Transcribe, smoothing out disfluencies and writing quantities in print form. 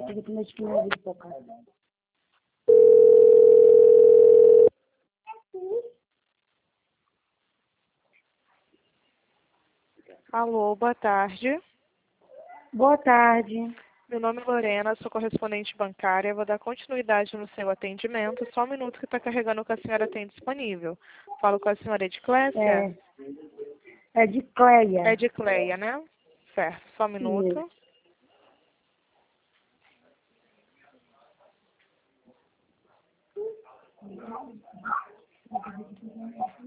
Alô, boa tarde. Boa tarde. Meu nome é Lorena, sou correspondente bancária. Vou dar continuidade no seu atendimento. Só um minuto que está carregando o que a senhora tem disponível. Falo com a senhora Ediclésia? É de Cleia. É de Cleia, né? Certo, só um minuto. Isso.